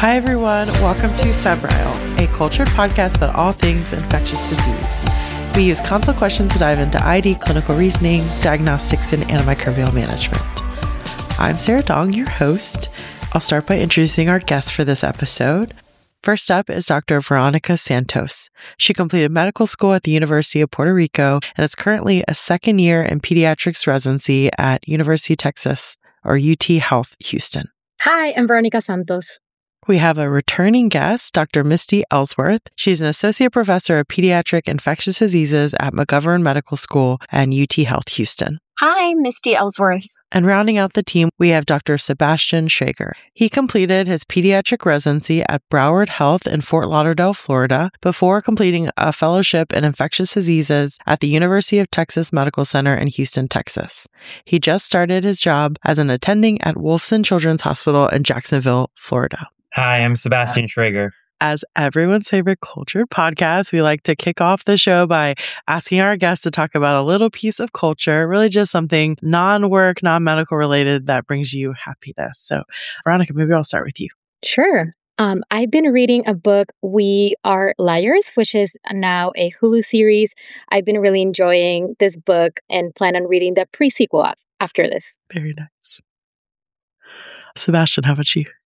Hi, everyone. Welcome to Febrile, a cultured podcast about all things infectious disease. We use consult questions to dive into ID, clinical reasoning, diagnostics, and antimicrobial management. I'm Sarah Dong, your host. I'll start by introducing our guest for this episode. First up is Dr. Veronica Santos. She completed medical school at the University of Puerto Rico and is currently a second year in pediatrics residency at University of Texas, or UT Health Houston. Hi, I'm Veronica Santos. We have a returning guest, Dr. Misty Ellsworth. She's an associate professor of pediatric infectious diseases at McGovern Medical School and UT Health Houston. Hi, Misty Ellsworth. And rounding out the team, we have Dr. Sebastian Schrager. He completed his pediatric residency at Broward Health in Fort Lauderdale, Florida, before completing a fellowship in infectious diseases at the University of Texas Medical Center in Houston, Texas. He just started his job as an attending at Wolfson Children's Hospital in Jacksonville, Florida. Hi, I'm Sebastian Schrager. As everyone's favorite culture podcast, we like to kick off the show by asking our guests to talk about a little piece of culture, really just something non-work, non-medical related that brings you happiness. So, Veronica, maybe I'll start with you. Sure. I've been reading a book, We Are Liars, which is now a Hulu series. I've been really enjoying this book and plan on reading the pre-sequel after this. Very nice. Sebastian, how about you?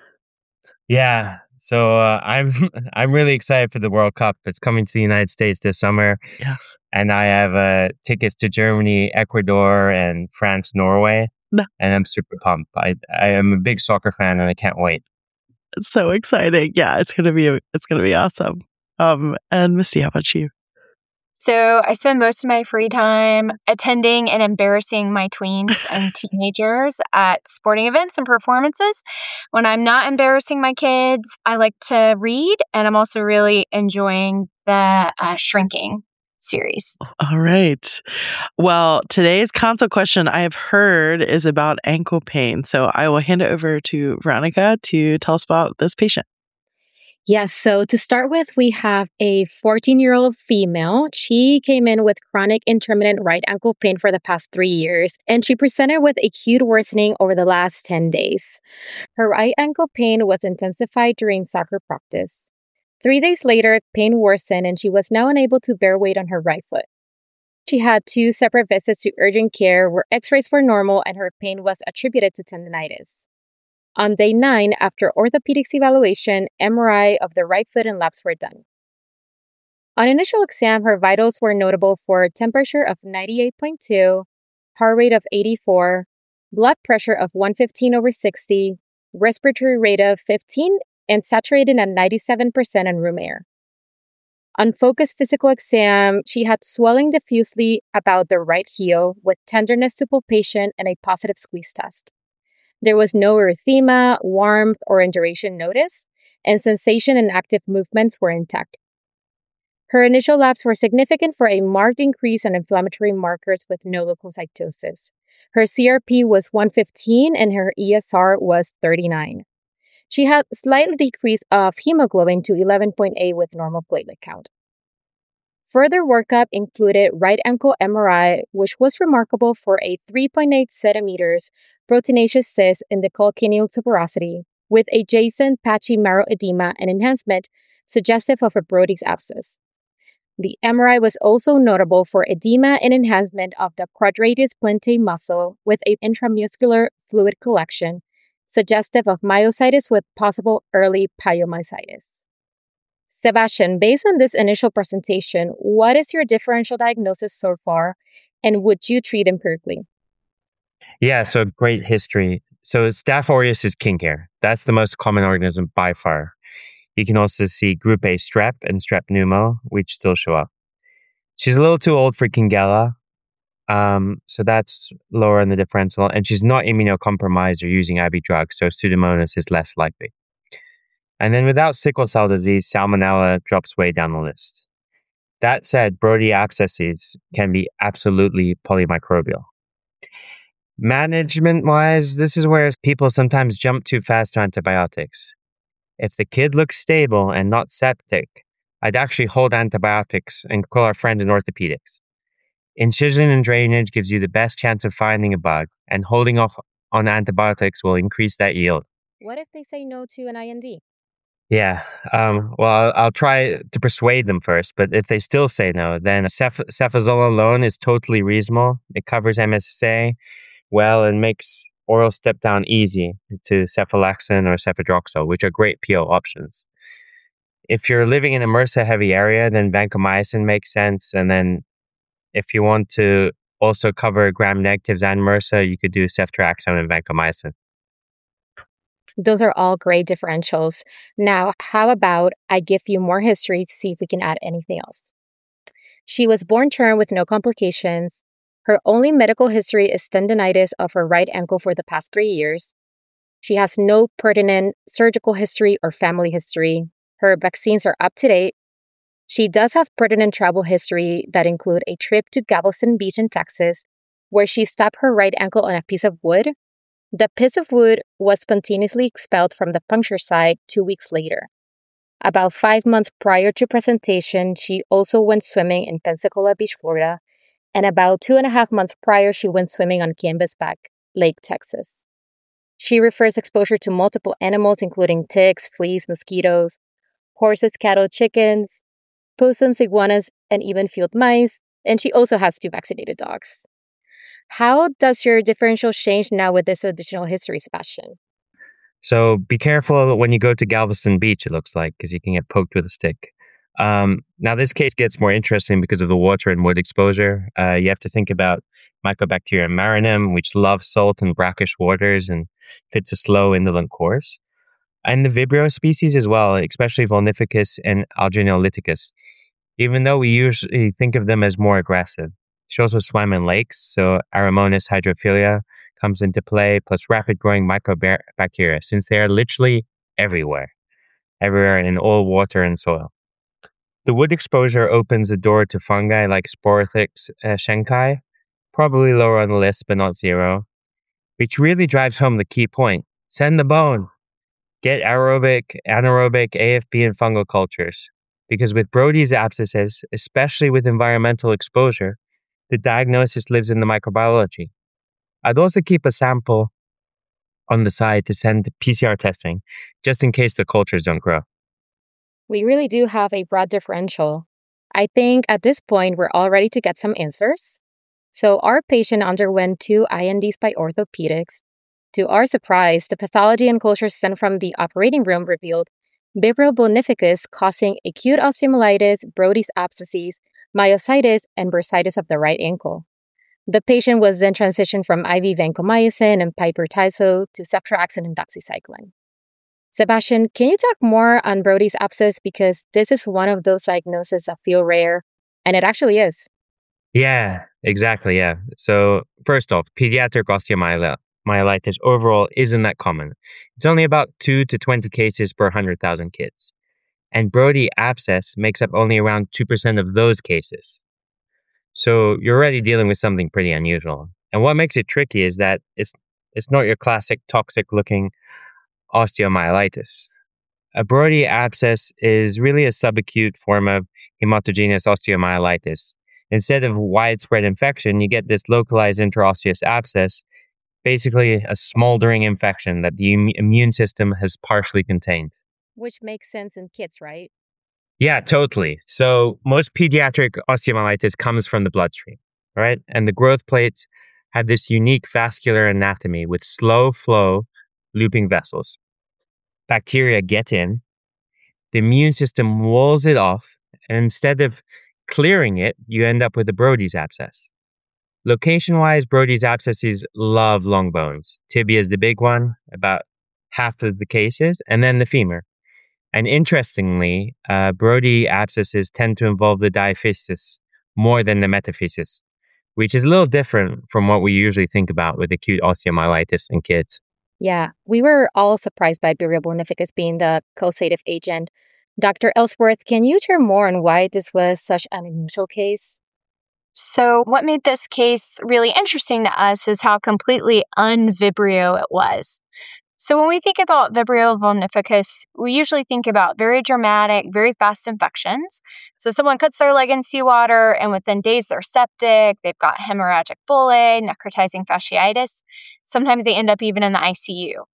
Yeah, so I'm really excited for the World Cup. It's coming to the United States this summer. Yeah. And I have tickets to Germany, Ecuador, and France, Norway. No. And I'm super pumped. I am a big soccer fan, and I can't wait. It's so exciting. Yeah, it's gonna be awesome. And Misty, how about you? So I spend most of my free time attending and embarrassing my tweens and teenagers at sporting events and performances. When I'm not embarrassing my kids, I like to read, and I'm also really enjoying the Shrinking series. All right. Well, today's consult question I have heard is about ankle pain. So I will hand it over to Veronica to tell us about this patient. Yes, so to start with, we have a 14-year-old female. She came in with chronic intermittent right ankle pain for the past 3 years, and she presented with acute worsening over the last 10 days. Her right ankle pain was intensified during soccer practice. 3 days later, pain worsened, and she was now unable to bear weight on her right foot. She had 2 separate visits to urgent care where x-rays were normal and her pain was attributed to tendinitis. On day 9, after orthopedics evaluation, MRI of the right foot and labs were done. On initial exam, her vitals were notable for temperature of 98.2, heart rate of 84, blood pressure of 115/60, respiratory rate of 15, and saturated at 97% on room air. On focused physical exam, she had swelling diffusely about the right heel with tenderness to palpation and a positive squeeze test. There was no erythema, warmth, or induration noticed, and sensation and active movements were intact. Her initial labs were significant for a marked increase in inflammatory markers with no leukocytosis. Her CRP was 115 and her ESR was 39. She had a slight decrease of hemoglobin to 11.8 with normal platelet count. Further workup included right ankle MRI, which was remarkable for a 3.8 centimeters proteinaceous cyst in the calcaneal tuberosity, with adjacent patchy marrow edema and enhancement suggestive of a Brodie's abscess. The MRI was also notable for edema and enhancement of the quadratus plantae muscle with an intramuscular fluid collection, suggestive of myositis with possible early pyomyositis. Sebastian, based on this initial presentation, what is your differential diagnosis so far, and would you treat empirically? Yeah, so great history. So Staph aureus is king hair. That's the most common organism by far. You can also see group A strep and strep pneumo, which still show up. She's a little too old for Kingella, so that's lower in the differential, and she's not immunocompromised or using IV drugs, so Pseudomonas is less likely. And then without sickle cell disease, Salmonella drops way down the list. That said, Brodie abscesses can be absolutely polymicrobial. Management-wise, this is where people sometimes jump too fast to antibiotics. If the kid looks stable and not septic, I'd actually hold antibiotics and call our friends in orthopedics. Incision and drainage gives you the best chance of finding a bug, and holding off on antibiotics will increase that yield. What if they say no to an IND? Yeah. Well, I'll try to persuade them first, but if they still say no, then cefazole alone is totally reasonable. It covers MSSA well and makes oral step down easy to cephalexin or cefadroxil, which are great PO options. If you're living in a MRSA heavy area, then vancomycin makes sense. And then if you want to also cover gram negatives and MRSA, you could do ceftriaxone and vancomycin. Those are all great differentials. Now, how about I give you more history to see if we can add anything else? She was born term with no complications. Her only medical history is tendinitis of her right ankle for the past 3 years. She has no pertinent surgical history or family history. Her vaccines are up to date. She does have pertinent travel history that include a trip to Galveston Beach in Texas, where she stabbed her right ankle on a piece of wood. The piece of wood was spontaneously expelled from the puncture site 2 weeks later. About 5 months prior to presentation, she also went swimming in Pensacola Beach, Florida, and about 2.5 months prior, she went swimming on Canvasback Lake, Texas. She refers exposure to multiple animals, including ticks, fleas, mosquitoes, horses, cattle, chickens, possums, iguanas, and even field mice, and she also has 2 vaccinated dogs. How does your differential change now with this additional history, Sebastian? So be careful when you go to Galveston Beach, it looks like, because you can get poked with a stick. Now, this case gets more interesting because of the water and wood exposure. You have to think about Mycobacterium marinum, which loves salt and brackish waters and fits a slow indolent course. And the Vibrio species as well, especially Volnificus and Alginolyticus, even though we usually think of them as more aggressive. She also swam in lakes, so Aromonas hydrophilia comes into play, plus rapid growing mycobacteria, since they are literally everywhere in all water and soil. The wood exposure opens the door to fungi like Sporothrix schenki, probably lower on the list, but not zero, which really drives home the key point. Send the bone. Get aerobic, anaerobic, AFB, and fungal cultures. Because with Brody's abscesses, especially with environmental exposure, the diagnosis lives in the microbiology. I'd also keep a sample on the side to send PCR testing, just in case the cultures don't grow. We really do have a broad differential. I think at this point, we're all ready to get some answers. So our patient underwent 2 INDs by orthopedics. To our surprise, the pathology and cultures sent from the operating room revealed Vibrio bonificus causing acute osteomyelitis, Brody's abscesses, myositis, and bursitis of the right ankle. The patient was then transitioned from IV vancomycin and piperacillin to ceftriaxone and doxycycline. Sebastian, can you talk more on Brody's abscess, because this is one of those diagnoses that feel rare, and it actually is. Yeah, exactly, yeah. So first off, pediatric osteomyelitis overall isn't that common. It's only about 2 to 20 cases per 100,000 kids. And Brody abscess makes up only around 2% of those cases. So you're already dealing with something pretty unusual. And what makes it tricky is that it's not your classic toxic-looking osteomyelitis. A Brody abscess is really a subacute form of hematogenous osteomyelitis. Instead of widespread infection, you get this localized interosseous abscess, basically a smoldering infection that the immune system has partially contained. Which makes sense in kids, right? Yeah, totally. So most pediatric osteomyelitis comes from the bloodstream, right? And the growth plates have this unique vascular anatomy with slow flow looping vessels. Bacteria get in, the immune system walls it off, and instead of clearing it, you end up with a Brody's abscess. Location-wise, Brody's abscesses love long bones. Tibia is the big one, about half of the cases, and then the femur. And interestingly, Brody abscesses tend to involve the diaphysis more than the metaphysis, which is a little different from what we usually think about with acute osteomyelitis in kids. Yeah, we were all surprised by Vibrio bonificus being the causative agent. Dr. Ellsworth, can you share more on why this was such an unusual case? So what made this case really interesting to us is how completely un-Vibrio it was. So when we think about Vibrio bonificus, we usually think about very dramatic, very fast infections. So someone cuts their leg in seawater and within days they're septic, they've got hemorrhagic bullae, necrotizing fasciitis. Sometimes they end up even in the ICU.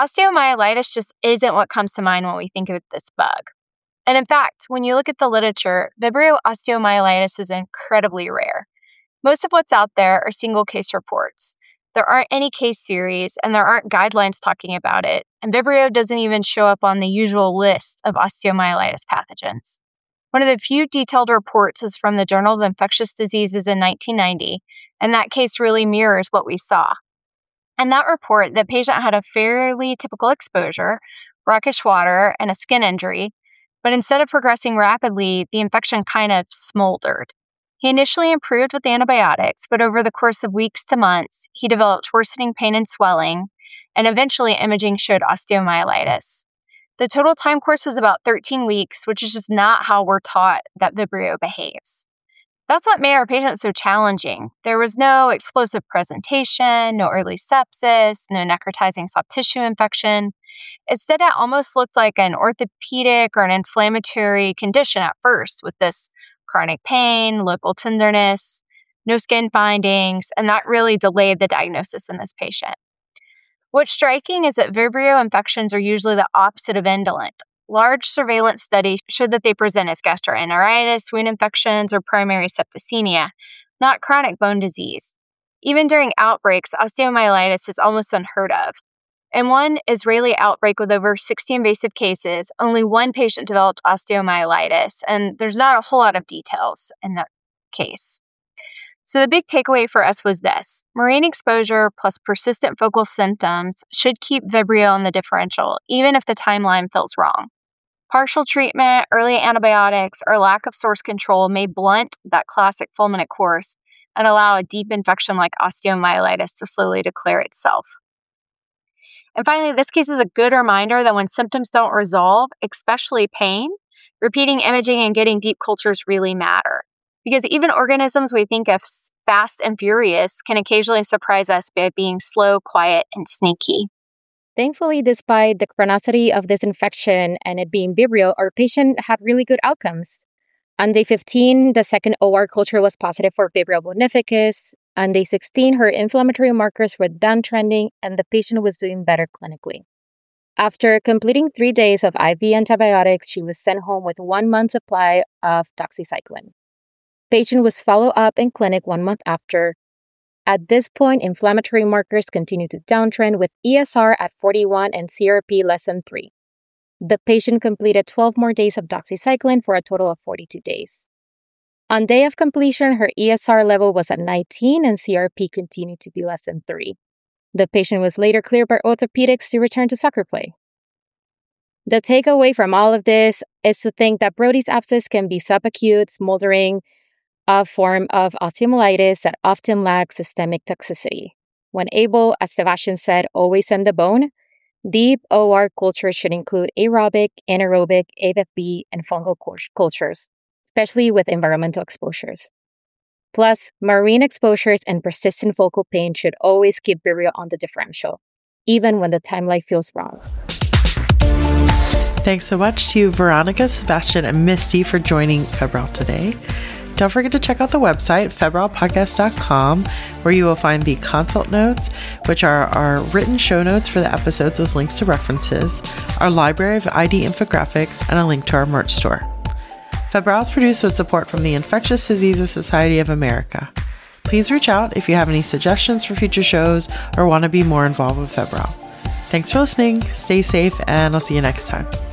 osteomyelitis just isn't what comes to mind when we think of this bug. And in fact, when you look at the literature, Vibrio osteomyelitis is incredibly rare. Most of what's out there are single case reports. There aren't any case series, and there aren't guidelines talking about it, and Vibrio doesn't even show up on the usual list of osteomyelitis pathogens. One of the few detailed reports is from the Journal of Infectious Diseases in 1990, and that case really mirrors what we saw. In that report, the patient had a fairly typical exposure, brackish water, and a skin injury, but instead of progressing rapidly, the infection kind of smoldered. He initially improved with antibiotics, but over the course of weeks to months, he developed worsening pain and swelling, and eventually imaging showed osteomyelitis. The total time course was about 13 weeks, which is just not how we're taught that Vibrio behaves. That's what made our patient so challenging. There was no explosive presentation, no early sepsis, no necrotizing soft tissue infection. Instead, it almost looked like an orthopedic or an inflammatory condition at first, with this chronic pain, local tenderness, no skin findings, and that really delayed the diagnosis in this patient. What's striking is that Vibrio infections are usually the opposite of indolent. Large surveillance studies showed that they present as gastroenteritis, wound infections, or primary septicemia, not chronic bone disease. Even during outbreaks, osteomyelitis is almost unheard of. In one Israeli outbreak with over 60 invasive cases, only one patient developed osteomyelitis, and there's not a whole lot of details in that case. So the big takeaway for us was this: marine exposure plus persistent focal symptoms should keep Vibrio on the differential, even if the timeline feels wrong. Partial treatment, early antibiotics, or lack of source control may blunt that classic fulminant course and allow a deep infection like osteomyelitis to slowly declare itself. And finally, this case is a good reminder that when symptoms don't resolve, especially pain, repeating imaging and getting deep cultures really matter. Because even organisms we think of fast and furious can occasionally surprise us by being slow, quiet, and sneaky. Thankfully, despite the chronicity of this infection and it being Vibrio, our patient had really good outcomes. On day 15, the second OR culture was positive for Vibrio bonificus. On day 16, her inflammatory markers were downtrending and the patient was doing better clinically. After completing 3 days of IV antibiotics, she was sent home with 1 month supply of doxycycline. Patient was followed up in clinic 1 month after. At this point, inflammatory markers continued to downtrend with ESR at 41 and CRP less than 3. The patient completed 12 more days of doxycycline for a total of 42 days. On day of completion, her ESR level was at 19 and CRP continued to be less than 3. The patient was later cleared by orthopedics to return to soccer play. The takeaway from all of this is to think that Brodie's abscess can be subacute, smoldering, a form of osteomyelitis that often lacks systemic toxicity. When able, as Sebastian said, always send the bone. Deep OR cultures should include aerobic, anaerobic, AFB, and fungal cultures, especially with environmental exposures. Plus, marine exposures and persistent focal pain should always keep Vibrio on the differential, even when the timeline feels wrong. Thanks so much to Veronica, Sebastian, and Misty for joining Febrile today. Don't forget to check out the website, febrilepodcast.com, where you will find the consult notes, which are our written show notes for the episodes with links to references, our library of ID infographics, and a link to our merch store. Febrile is produced with support from the Infectious Diseases Society of America. Please reach out if you have any suggestions for future shows or want to be more involved with Febrile. Thanks for listening, stay safe, and I'll see you next time.